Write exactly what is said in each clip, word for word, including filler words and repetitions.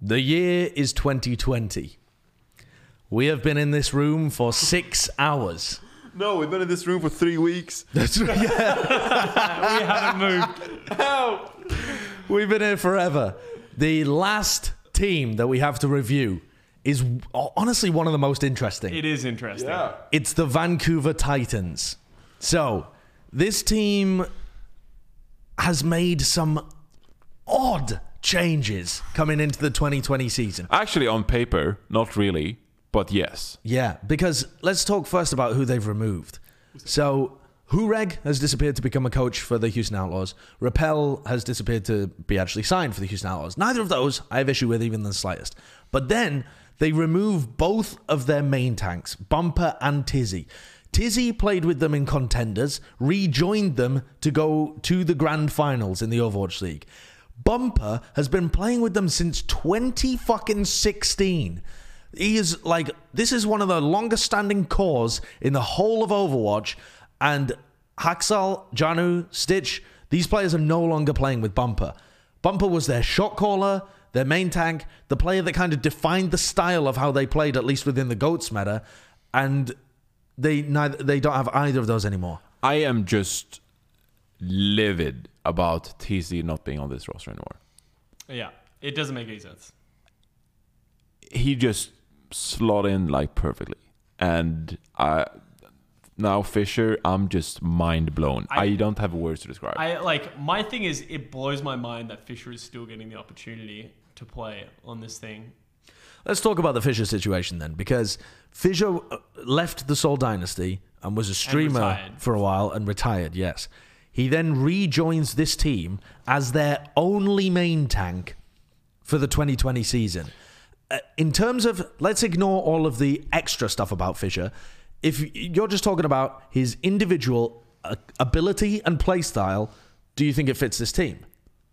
The year is twenty twenty. We have been in this room for six hours. No, we've been in this room for three weeks. That's right. Yeah. We haven't moved. Help! We've been here forever. The last team that we have to review is honestly one of the most interesting. It is interesting. Yeah. It's the Vancouver Titans. So, this team has made some odd changes coming into the twenty twenty season. Actually, on paper, not really, but yes. Yeah, because let's talk first about who they've removed. So, Hureg has disappeared to become a coach for the Houston Outlaws. Rappel has disappeared to be actually signed for the Houston Outlaws. Neither of those I have issue with even the slightest. But then they remove both of their main tanks, Bumper and Tizzy. Tizzy played with them in Contenders, rejoined them to go to the grand finals in the Overwatch League. Bumper has been playing with them since twenty fucking sixteen. He is like, this is one of the longest standing cores in the whole of Overwatch. And Haxal, Janu, Stitch, these players are no longer playing with Bumper. Bumper was their shot caller, their main tank, the player that kind of defined the style of how they played, at least within the GOATS meta. And they neither they don't have either of those anymore. I am just livid about T Z not being on this roster anymore. Yeah, it doesn't make any sense. He just slot in like perfectly. And I... Now Fisher, I'm just mind blown. I, I don't have words to describe. I like my thing is it blows my mind that Fisher is still getting the opportunity to play on this thing. Let's talk about the Fisher situation then, because Fisher left the Seoul Dynasty and was a streamer for a while and retired, yes. He then rejoins this team as their only main tank for the twenty twenty season. Uh, in terms of, let's ignore all of the extra stuff about Fisher. If you're just talking about his individual uh, ability and play style, do you think it fits this team?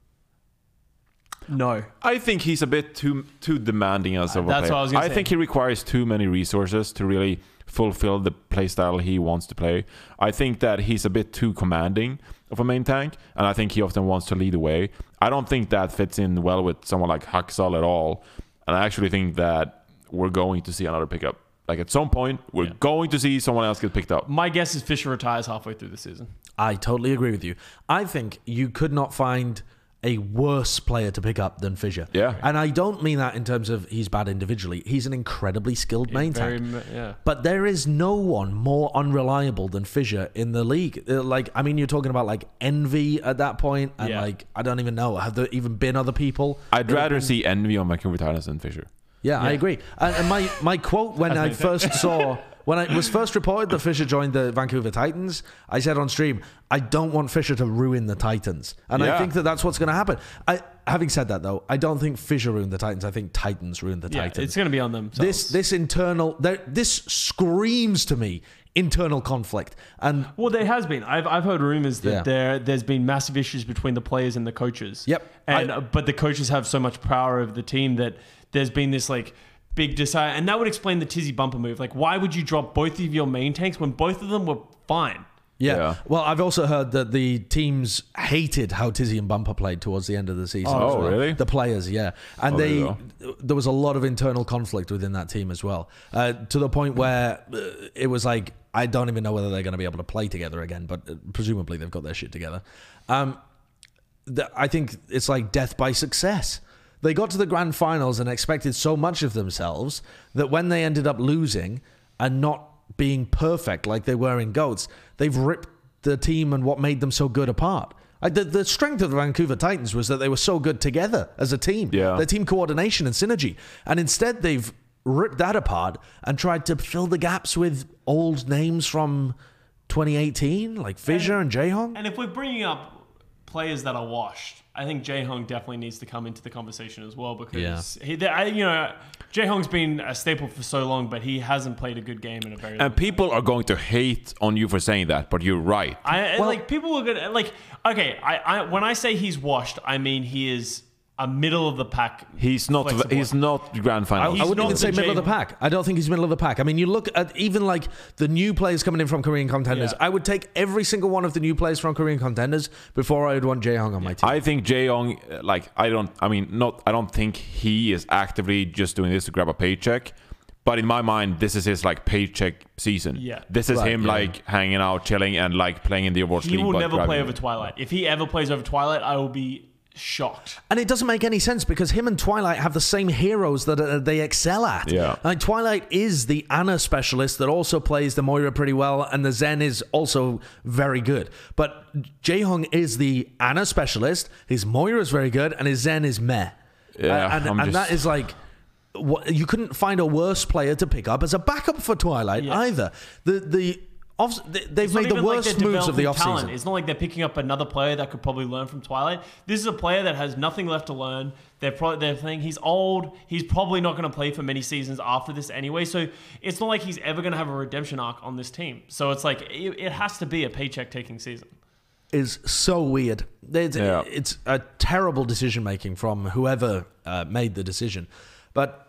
No. I think he's a bit too too demanding as of a That's player. what I was gonna I say. think he requires too many resources to really fulfill the play style he wants to play. I think that he's a bit too commanding of a main tank, and I think he often wants to lead the way. I don't think that fits in well with someone like Haxal at all, and I actually think that we're going to see another pickup. Like at some point, we're yeah. going to see someone else get picked up. My guess is Fisher retires halfway through the season. I totally agree with you. I think you could not find a worse player to pick up than Fisher. Yeah. And I don't mean that in terms of he's bad individually. He's an incredibly skilled main Very, tank. yeah. But there is no one more unreliable than Fisher in the league. Uh, Like, I mean, you're talking about like Envy at that point, and Yeah. like, I don't even know. Have there even been other people? I'd rather see Envy on Vancouver Titans than Fisher. Yeah, I Yeah. agree. And, and my, my quote when I first saw, when I was first reported that Fisher joined the Vancouver Titans, I said on stream, I don't want Fisher to ruin the Titans. And Yeah. I think that that's what's going to happen. I, having said that, though, I don't think Fisher ruined the Titans. I think Titans ruined the Yeah, Titans. it's going to be on them. This, this internal, there- this screams to me internal conflict. And Well, there has been. I've I've heard rumors that Yeah. there there's been massive issues between the players and the coaches. Yep. And I- uh, but the coaches have so much power over the team that there's been this like big desire, and that would explain the Tizzy Bumper move. Like, why would you drop both of your main tanks when both of them were fine? Yeah. Yeah. Well, I've also heard that the teams hated how Tizzy and Bumper played towards the end of the season. Oh, as well. really? The players, yeah. And Oh, they, yeah. there was a lot of internal conflict within that team as well, uh, to the point where uh, it was like, I don't even know whether they're going to be able to play together again, but uh, presumably they've got their shit together. Um, the, I think it's like death by success. They got to the grand finals and expected so much of themselves that when they ended up losing and not being perfect like they were in GOATS, they've ripped the team and what made them so good apart. Like the, the strength of the Vancouver Titans was that they were so good together as a team. Yeah. Their team coordination and synergy. And instead they've ripped that apart and tried to fill the gaps with old names from twenty eighteen, like Fisher and Jaehong. And if we're bringing up players that are washed, I think Jaehong definitely needs to come into the conversation as well, because he, I, you know, Jaehong's been a staple for so long, but he hasn't played a good game in a very long And people are going to hate on you for saying that, but you're right. I Well- like people are gonna like. Okay, I, I when I say he's washed, I mean he is a middle of the pack. He's not. flexible. He's not grand I, final. I He's wouldn't not even the say middle of the Jay- pack. I don't think he's middle of the pack. I mean, you look at even like the new players coming in from Korean contenders. Yeah. I would take every single one of the new players from Korean contenders before I would want Jae Hong on my team. I think Jae-Young, like I don't. I mean, not. I don't think he is actively just doing this to grab a paycheck. But in my mind, this is his like paycheck season. Yeah. This is Right, him yeah. like hanging out, chilling, and like playing in the Overwatch He League. will but never play grabbing- over Twilight. If he ever plays over Twilight, I will be shocked. And it doesn't make any sense because him and Twilight have the same heroes that uh, they excel at. Yeah. Like Twilight is the Ana specialist that also plays the Moira pretty well, and the Zen is also very good. But Jae-Hong is the Ana specialist, his Moira is very good, and his Zen is meh. Yeah, and I'm and just- that is like... What, you couldn't find a worse player to pick up as a backup for Twilight Yeah. either. The the off, they- they've It's not made the even like worst they're moves of the developing talent. offseason. It's not like they're picking up another player that could probably learn from Twilight. This is a player that has nothing left to learn. They're probably they're thinking he's old. He's probably not going to play for many seasons after this anyway. So it's not like he's ever going to have a redemption arc on this team. So it's like it, it has to be a paycheck taking season. Is so weird. It's, Yeah. it's a terrible decision making from whoever uh, made the decision. But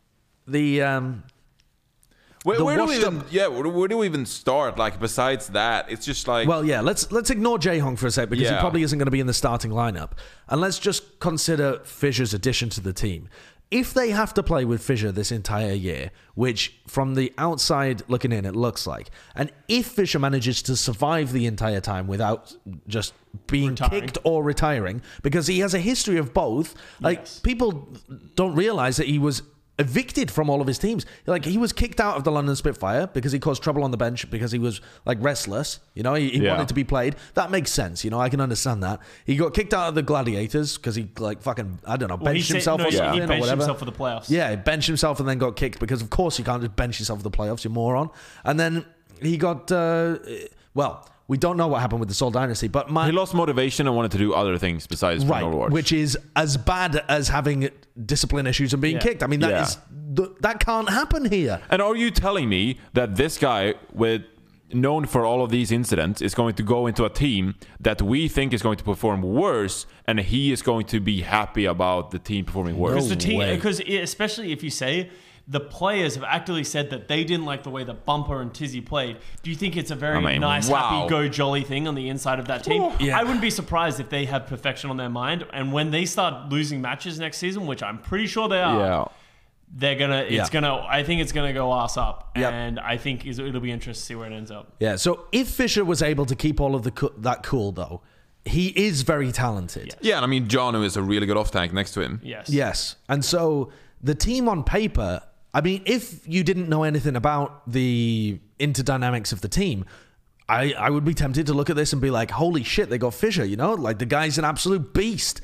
the um, Where, The where do we washed even? up- Yeah, where, where do we even start? Like besides that, it's just like well, yeah. Let's let's ignore Jae Hong for a sec because he Yeah. probably isn't going to be in the starting lineup, and let's just consider Fisher's addition to the team. If they have to play with Fisher this entire year, which from the outside looking in it looks like, and if Fisher manages to survive the entire time without just being Retiring. kicked or retiring, because he has a history of both, like Yes. people don't realize that he was evicted from all of his teams. Like he was kicked out of the London Spitfire because he caused trouble on the bench because he was like restless. You know, he, he Yeah. wanted to be played. That makes sense. You know, I can understand that. He got kicked out of the Gladiators because he like fucking I don't know Well, he benched said- himself no, or he- something he or benched whatever. himself for the playoffs. Yeah, he benched himself and then got kicked because of course you can't just bench yourself for the playoffs. You moron. And then he got uh, well. We don't know what happened with the Seoul Dynasty, but my He lost motivation and wanted to do other things besides right, playing Overwatch. which is as bad as having discipline issues and being Yeah. kicked. I mean, that Yeah. is th- that can't happen here. And are you telling me that this guy with known for all of these incidents is going to go into a team that we think is going to perform worse, and he is going to be happy about the team performing worse? Because the team, way. because it- especially if you say the players have actively said that they didn't like the way that Bumper and Tizzy played. Do you think it's a very I mean, nice, wow. happy, go jolly thing on the inside of that team? Yeah. I wouldn't be surprised if they have perfection on their mind, and when they start losing matches next season, which I'm pretty sure they are, Yeah. they're gonna. It's Yeah. gonna. I think it's gonna go ass up, Yep. and I think is- it'll be interesting to see where it ends up. Yeah. So if Fisher was able to keep all of the co- that cool though, he is very talented. Yeah. yeah, and I mean Jonu is a really good off tank next to him. Yes. Yes. And so the team on paper, I mean, if you didn't know anything about the interdynamics of the team, I, I would be tempted to look at this and be like, holy shit, they got Fisher, you know? Like, the guy's an absolute beast.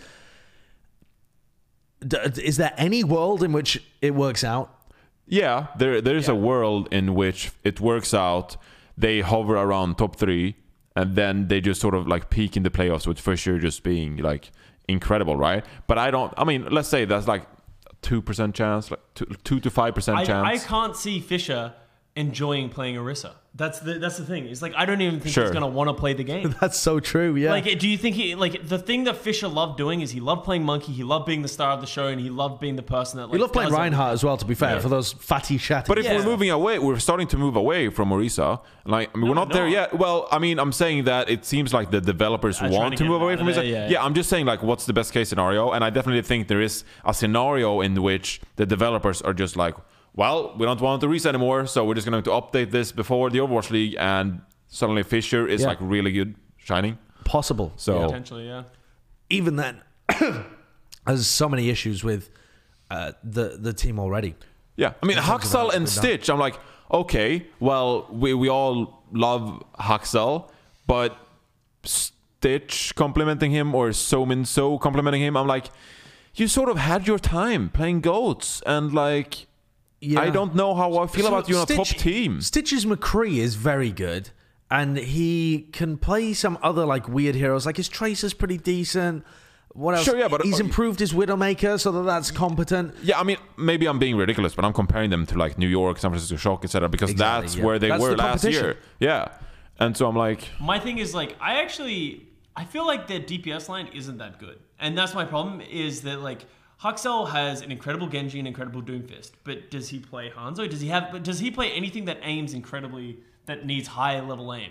D- is there any world in which it works out? Yeah, there there's Yeah. a world in which it works out. They hover around top three, and then they just sort of like peak in the playoffs with Fisher just being like incredible, right? But I don't. I mean, let's say that's like two percent chance, like two, two to five percent I, chance. I can't see Fisher enjoying playing Orisa. That's the that's the thing. It's like I don't even think Sure. he's gonna want to play the game. That's so true, yeah. Like, do you think he like the thing that Fisher loved doing is he loved playing Monkey, he loved being the star of the show, and he loved being the person that like we love playing does it. Reinhardt as well, to be fair, Yeah. for those fatty shatty. But if Yeah. we're moving away, we're starting to move away from Orisa. Like, I mean, we're No, not there no. yet. Well, I mean, I'm saying that it seems like the developers I'm trying want to to get move away out from of Orisa. there, yeah, Yeah, I'm just saying, like, what's the best case scenario? And I definitely think there is a scenario in which the developers are just like, well, we don't want Orisa anymore, so we're just going to update this before the Overwatch League, and suddenly Fisher is Yeah. like really good, shining. possible. So Potentially, yeah. Even then, there's so many issues with uh, the, the team already. yeah, I mean, In terms of how Haxel it's and been done. Stitch. I'm like, okay, well, we we all love Haxel, but Stitch complimenting him or Somin So complimenting him, I'm like, you sort of had your time playing goats, and like, Yeah. I don't know how I feel So about you on a top Stitch- team. Stitch's McCree is very good, and he can play some other like weird heroes. Like his Tracer's pretty decent. What else? Sure, yeah, but- he's improved his Widowmaker so that that's competent. Yeah, I mean, maybe I'm being ridiculous, but I'm comparing them to like New York, San Francisco Shock, et cetera, because Exactly, that's yeah. where they That's were the last competition. year. Yeah, and so I'm like, My thing is like I actually I feel like their D P S line isn't that good. And that's my problem, is that like Huxell has an incredible Genji and incredible Doomfist, but does he play Hanzo? Does he have but does he play anything that aims incredibly, that needs high level aim?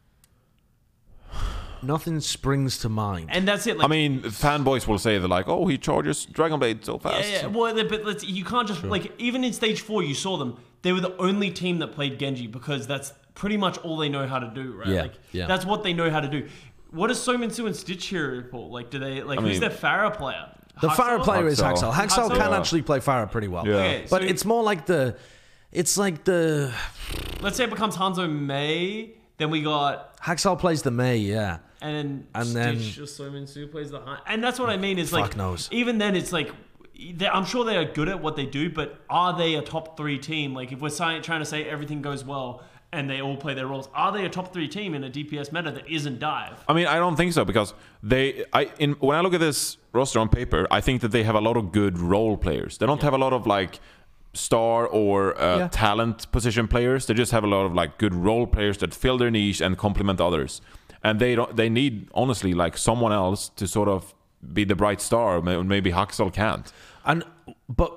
Nothing springs to mind. And that's it. Like, I mean, fanboys will say they're like, "Oh, he charges Dragon Blade so fast." yeah, yeah. Well, but let's, you can't just like, even in stage four, you saw them. They were the only team that played Genji because that's pretty much all they know how to do, right? Yeah, Like yeah. that's what they know how to do. What does Sominsu and Stitch here pull? Like, do they like I who's mean- their Pharah player? The Huxell? Pharah player is Huxell. Haxel. Haxel Huxell? can Yeah. actually play Pharah pretty well. Yeah. Okay, But so it's more like the, it's like the let's say it becomes Hanzo Mei, then we got Haxel plays the Mei, yeah. and then And Stitch then- or Sominsu plays the Han. And that's what I mean is Fuck like knows. even then it's like they- I'm sure they are good at what they do, but are they a top three team? Like if we're si- trying to say everything goes well and they all play their roles, are they a top three team in a D P S meta that isn't dive? I mean, I don't think so because they. I in when I look at this roster on paper, I think that they have a lot of good role players. They don't have a lot of like star or uh, Yeah. talent position players. They just have a lot of like good role players that fill their niche and complement others. And they don't. They need honestly like someone else to sort of be the bright star. May- Maybe Huxell can't. And but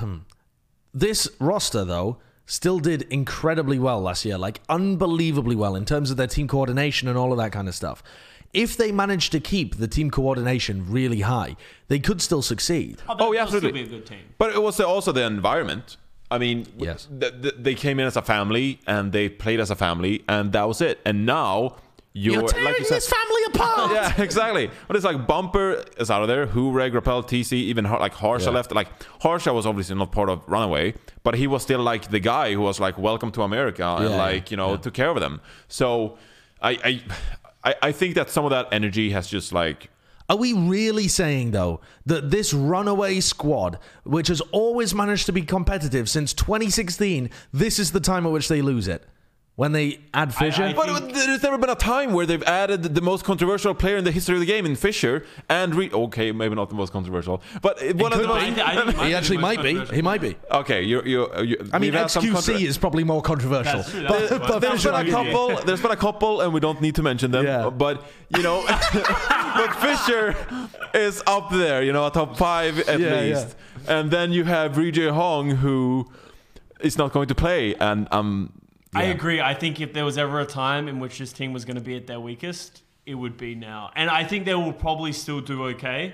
this roster though still did incredibly well last year, like unbelievably well in terms of their team coordination and all of that kind of stuff. If they managed to keep the team coordination really high, they could still succeed. they'll- Oh, yeah, they'll still absolutely. be a good team. But it was also the environment. I mean, w- Yes. th- th- they came in as a family and they played as a family, and that was it. And now you're, like you said, family apart. yeah, exactly. But it's like Bumper is out of there. Who, Reg, Rappel, T C, even Har- like Harsha Yeah. left. Like Harsha was obviously not part of Runaway, but he was still like the guy who was like, "Welcome to America," and Yeah, like you know yeah. took care of them. So I, I, I, I think that some of that energy has just like. Are we really saying, though, that this runaway squad, which has always managed to be competitive since twenty sixteen, this is the time at which they lose it? When they add Fisher? I But think- there's never been a time where they've added the most controversial player in the history of the game in Fisher and Re- okay, maybe not the most controversial, but one of the could most. be. I think- I think he be actually the most might be. controversial He might be. Okay, you you. you I mean, we've had some X Q C contra- is probably more controversial. That's true, But, that's but There's Fisher been a might be. couple. There's been a couple, and we don't need to mention them. Yeah. But you know, but Fisher is up there. You know, a top five at Yeah, least. And then you have Rijay Hong, who is not going to play, and um. I Yeah. agree. I think if there was ever a time in which this team was going to be at their weakest, it would be now. And I think they will probably still do okay.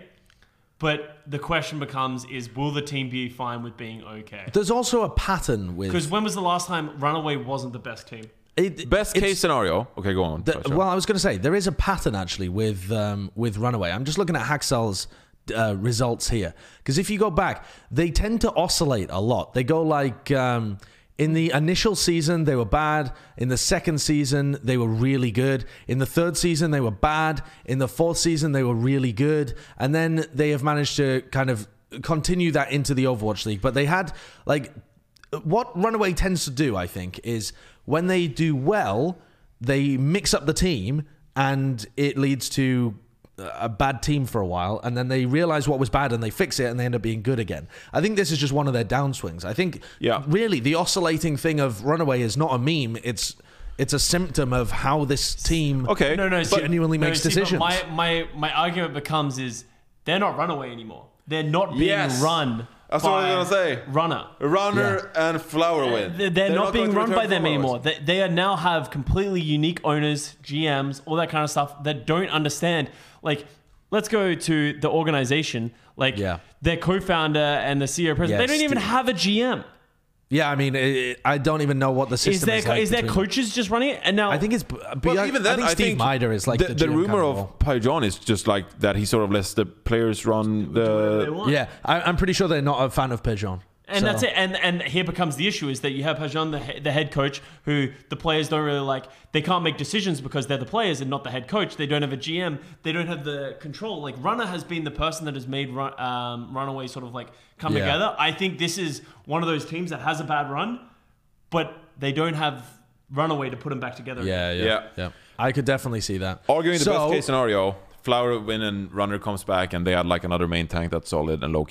But the question becomes is, will the team be fine with being okay? There's also a pattern with... Because when was the last time Runaway wasn't the best team? it- Best it's- case scenario. Okay, go on. The- Sorry, sorry. well, I was going to say there is a pattern actually with um, with Runaway. I'm just looking at Haxel's uh, results here because if you go back, they tend to oscillate a lot. They go like um, in the initial season they were bad. In the second season they were really good. In the third season they were bad. In the fourth season they were really good. And then they have managed to kind of continue that into the Overwatch League. But they had like what Runaway tends to do, I think, is when they do well, they mix up the team and it leads to a bad team for a while, and then they realize what was bad and they fix it and they end up being good again. I think this is just one of their downswings. I think Yeah. really the oscillating thing of Runaway is not a meme. It's it's a symptom of how this team Okay. No, no, but see- genuinely no, makes see, but decisions. My, my, my argument becomes is they're not Runaway anymore. They're not being Yes. run That's what I by was gonna say. Runner. Runner and Flower win. They're, they're not, being going to run return by them followers. anymore. They, they are now have completely unique owners, G Ms, all that kind of stuff that don't understand. Like, let's go to the organization. Like, Yeah. their co-founder and the C E O president, Yeah, they don't even Steve. have a G M. yeah, I mean, it, I don't even know what the system Is is. their like is their between- coaches just running it? And now I think it's. Well, I, even then, I think I Steve think Mider is like the, the, the G M rumor kind of role. Pai John is just like that. He sort of lets the players run whatever they the. want. Yeah, I, I'm pretty sure they're not a fan of Pigeon. And So- that's it. And and here becomes the issue is that you have Pajon, the, he- the head coach, who the players don't really like. They can't make decisions because they're the players and not the head coach. They don't have a G M. They don't have the control. Like, Runner has been the person that has made run, um, Runaway sort of like come Yeah. together. I think this is one of those teams that has a bad run, but they don't have Runaway to put them back together. Yeah, yeah, Yeah. yeah. I could definitely see that. Arguing the So- best case scenario, Flower win and Runner comes back, and they had like another main tank that's solid and low key.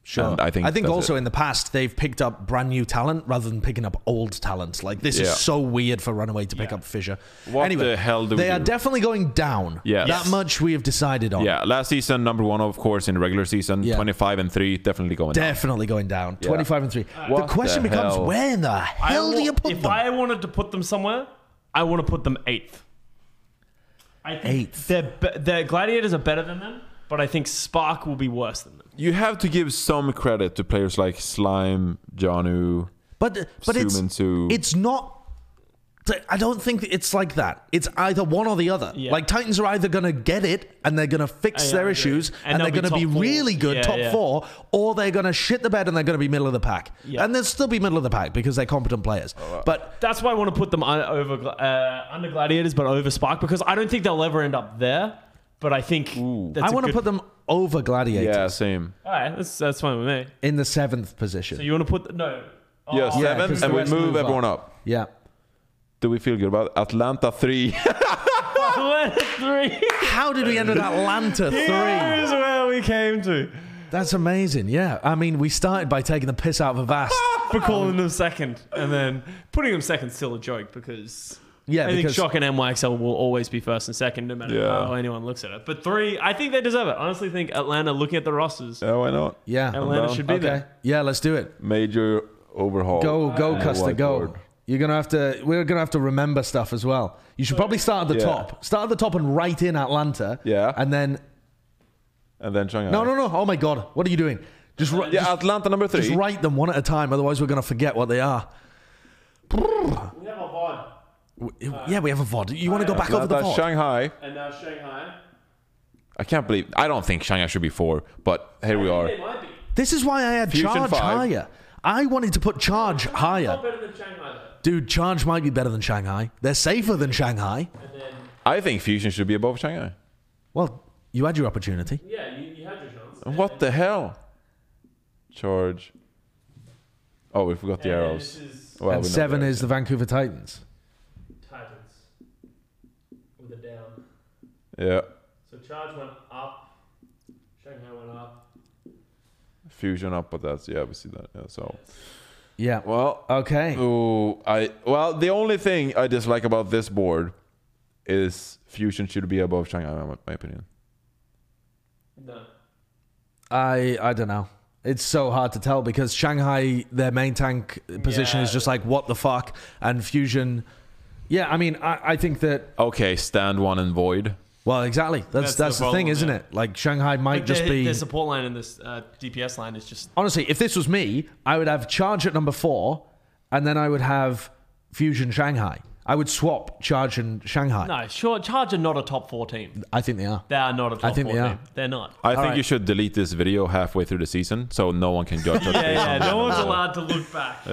Sure. And I think I think that's also it. in the past they've picked up brand new talent rather than picking up old talent. Like this Yeah. is so weird for Runaway to pick Yeah. up Fisher. What anyway, the hell do we they are do? definitely going down. Yes. That much we have decided on. Yeah, last season number one, of course, in regular season, Yeah. twenty-five and three, definitely going down. Definitely going down. Yeah. twenty-five and three. What the question the becomes, hell? where in the I hell do wa- you put if them? I wanted to put them somewhere, I want to put them eighth. I think Eighth. They're be- their gladiators are better than them, but I think Spark will be worse than them. You have to give some credit to players like Slime, Janu, But but it's Suminsu. it's not. I don't think it's like that. It's either one or the other. Yeah. Like Titans are either going to get it and they're going to fix Uh, yeah, their I agree. issues And and, they'll they're be going to be top four. really good, Yeah, top yeah. four, or they're going to shit the bed and they're going to be middle of the pack. Yeah. And they'll still be middle of the pack because they're competent players. But That's why I want to put them un- over gla- uh, under gladiators, but over Spark, because I don't think they'll ever end up there. But I think that's I a want to good- put them over Gladiators yeah, same. All right, that's that's fine with me. in the seventh position. So you want to put the, no? Oh, Yeah, Yeah, seven, 'cause and the we rest move, move everyone up. yeah. Do we feel good about it? Atlanta three? three. How did we end at Atlanta three? Here's where we came to That's amazing. Yeah. I mean, we started by taking the piss out of Avast. for calling them second, and then putting them second still a joke because. Yeah, I think because Shock and N Y X L will always be first and second, no matter Yeah. how anyone looks at it. But three, I think they deserve it. I honestly think Atlanta, looking at the rosters, Yeah, why not? yeah. Atlanta down. should be Okay. there. Yeah, let's do it. Major overhaul. Go, go, on the Custer, go. whiteboard. You're gonna have to. We're gonna have to remember stuff as well. You should probably start at the Yeah. top. Start at the top and write in Atlanta. Yeah. And then And then Shanghai. no, no, no. Oh my God, what are you doing? Just, ri- Yeah, just, Atlanta number three. just write them one at a time. Otherwise, we're gonna forget what they are. We have a V O W- Yeah, we have a V O D. You want to go back over the Atlanta, V O D? Shanghai. D, and now Shanghai. I can't believe. I don't think Shanghai should be four, but here we are. They might be. This is why I had Fusion Charge five. higher. I wanted to put Charge higher. Not better than Shanghai though. Dude, Charge might be better than Shanghai. They're safer than Shanghai. And then I think Fusion should be above Shanghai. Well, you had your opportunity. yeah, you, you had your chance. What the hell? Charge. Oh, we forgot the And then arrows. this is Well, and we know seven the is the Vancouver Titans. Titans with a down. Yeah. So Charge went up, Shanghai went up. Fusion up, but that's yeah, we see that. Yeah. So Yeah. well, Okay. oh, I well the only thing I dislike about this board is Fusion should be above Shanghai, in my, my opinion. No. I I don't know. It's so hard to tell because Shanghai, their main tank position is Yeah. just like what the fuck, and Fusion. Yeah, I mean, I, I think that. Okay, stand one and void. Well, exactly. That's That's that's, the the thing, problem, isn't yeah. it? Like Shanghai might Like just their, be. their support line and this uh, D P S line is just Honestly, if this was me, I would have Charge at number four, and then I would have Fusion Shanghai. I would swap Charge and Shanghai. no. Sure, Charge are not a top four team. I think they are. They are not a top think four they are. team. They're not. I think right. you should delete this video halfway through the season so no one can judge us. Yeah, based yeah. on No that. one's allowed to look back.